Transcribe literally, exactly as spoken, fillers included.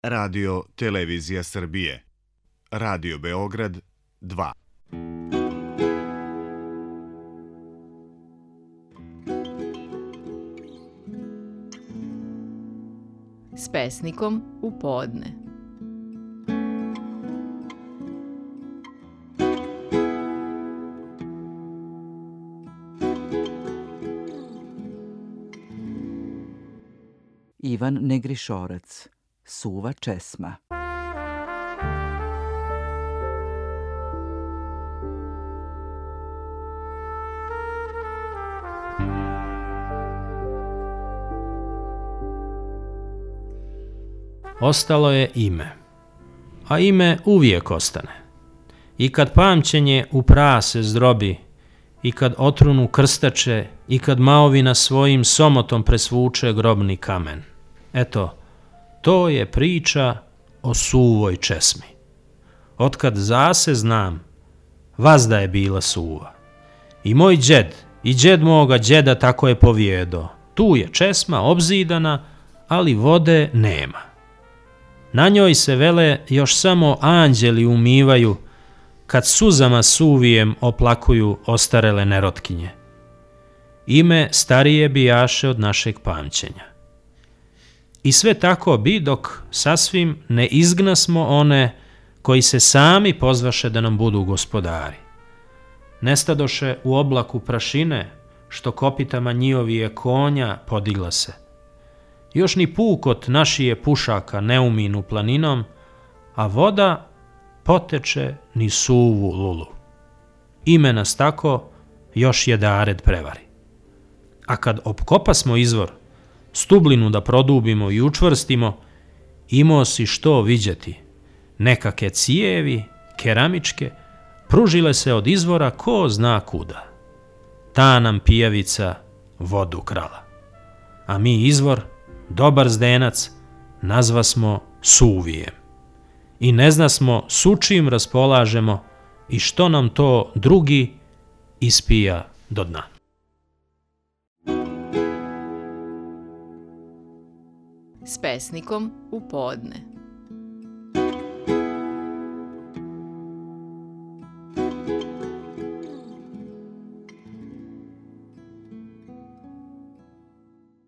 Radio Televizija Srbije. Radio Beograd dva. S pesnikom u podne. Ivan Negrišorac, Suva česma. Ostalo je ime, a ime uvijek ostane. I kad pamćenje u prase zdrobi, i kad otrunu krstače, i kad maovina svojim somotom presvuče grobni kamen. Eto, to je priča o suvoj česmi. Otkad zase znam, vazda je bila suva. I moj đed, i đed moga đeda tako je povijedo. Tu je česma obzidana, ali vode nema. Na njoj se vele još samo anđeli umivaju, kad suzama suvijem oplakuju ostarele nerotkinje. Ime starije bijaše od našeg pamćenja. I sve tako bi dok sasvim ne izgnasmo one koji se sami pozvaše da nam budu gospodari. Nestadoše u oblaku prašine, što kopitama njijovije konja podigla se. Još ni pukot našije pušaka ne uminu planinom, a voda poteče ni suvu lulu. Ime nas tako još jedared prevari. A kad opkopasmo izvor, stublinu da produbimo i učvrstimo, imao si što viđeti. Nekake cijevi, keramičke, pružile se od izvora ko zna kuda. Ta nam pijavica vodu krala. A mi izvor, dobar zdenac, nazvasmo suvijem. I ne znasmo su čim raspolažemo i što nam to drugi ispija do dna. S pesnikom u podne.